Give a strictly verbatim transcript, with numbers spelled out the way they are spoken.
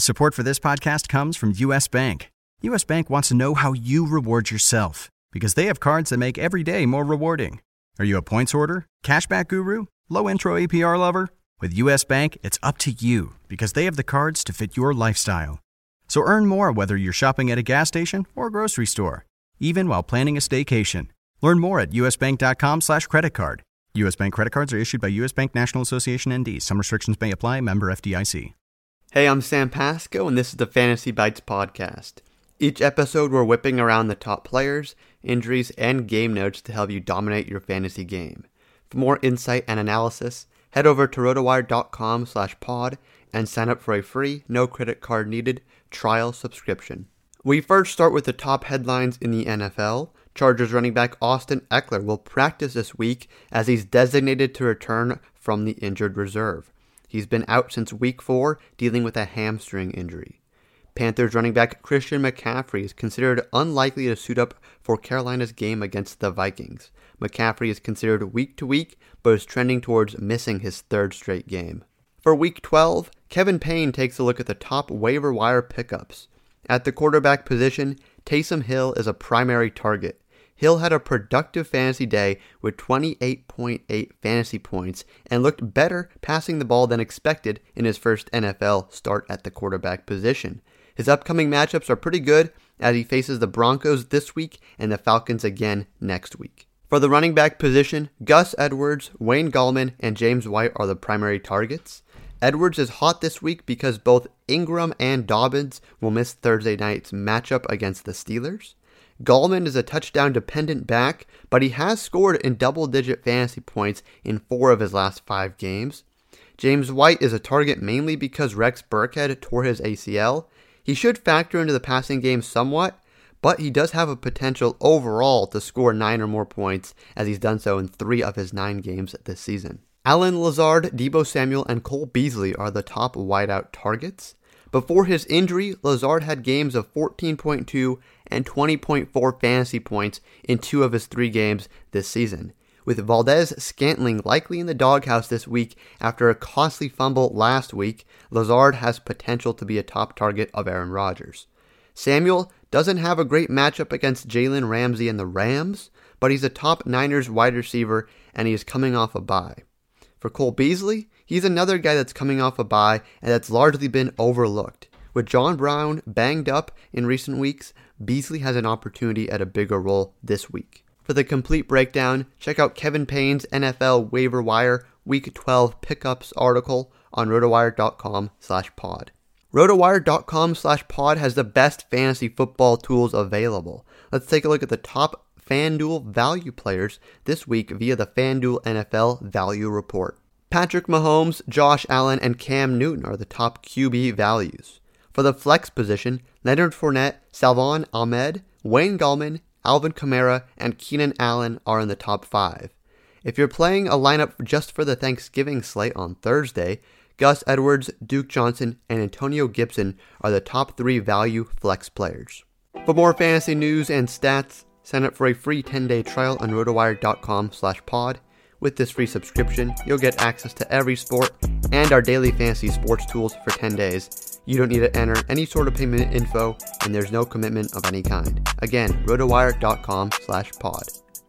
Support for this podcast comes from U S. Bank. U S. Bank wants to know how you reward yourself because they have cards that make every day more rewarding. Are you a points hoarder, cashback guru, low intro A P R lover? With U S. Bank, it's up to you because they have the cards to fit your lifestyle. So earn more whether you're shopping at a gas station or grocery store, even while planning a staycation. Learn more at usbank.com slash credit card. U S. Bank credit cards are issued by U S. Bank National Association N D. Some restrictions may apply. Member F D I C. Hey, I'm Sam Pasco, and this is the Fantasy Bites podcast. Each episode, we're whipping around the top players, injuries, and game notes to help you dominate your fantasy game. For more insight and analysis, head over to rotowire.com slash pod and sign up for a free, no credit card needed trial subscription. We first start with the top headlines in the N F L. Chargers running back Austin Eckler will practice this week as he's designated to return from the injured reserve. He's been out since week four, dealing with a hamstring injury. Panthers running back Christian McCaffrey is considered unlikely to suit up for Carolina's game against the Vikings. McCaffrey is considered week to week, but is trending towards missing his third straight game. For week twelve, Kevin Payne takes a look at the top waiver wire pickups. At the quarterback position, Taysom Hill is a primary target. Hill had a productive fantasy day with twenty-eight point eight fantasy points and looked better passing the ball than expected in his first N F L start at the quarterback position. His upcoming matchups are pretty good as he faces the Broncos this week and the Falcons again next week. For the running back position, Gus Edwards, Wayne Gallman, and James White are the primary targets. Edwards is hot this week because both Ingram and Dobbins will miss Thursday night's matchup against the Steelers. Gallman is a touchdown-dependent back, but he has scored in double-digit fantasy points in four of his last five games. James White is a target mainly because Rex Burkhead tore his A C L. He should factor into the passing game somewhat, but he does have a potential overall to score nine or more points, as he's done so in three of his nine games this season. Allen Lazard, Deebo Samuel, and Cole Beasley are the top wideout targets. Before his injury, Lazard had games of fourteen point two and twenty point four fantasy points in two of his three games this season. With Valdez-Scantling likely in the doghouse this week after a costly fumble last week, Lazard has potential to be a top target of Aaron Rodgers. Samuel doesn't have a great matchup against Jalen Ramsey and the Rams, but he's a top Niners wide receiver and he is coming off a bye. For Cole Beasley, he's another guy that's coming off a bye and that's largely been overlooked. With John Brown banged up in recent weeks, Beasley has an opportunity at a bigger role this week. For the complete breakdown, check out Kevin Payne's N F L Waiver Wire Week twelve Pickups article on rotowire.com slash pod. rotowire.com slash pod has the best fantasy football tools available. Let's take a look at the top FanDuel value players this week via the FanDuel N F L Value Report. Patrick Mahomes, Josh Allen, and Cam Newton are the top Q B values. For the flex position, Leonard Fournette, Salvon Ahmed, Wayne Gallman, Alvin Kamara, and Keenan Allen are in the top five. If you're playing a lineup just for the Thanksgiving slate on Thursday, Gus Edwards, Duke Johnson, and Antonio Gibson are the top three value flex players. For more fantasy news and stats, sign up for a free ten-day trial on rotowire.com slash pod. With this free subscription, you'll get access to every sport and our daily fantasy sports tools for ten days. You don't need to enter any sort of payment info, and there's no commitment of any kind. Again, rotowire.com slash pod.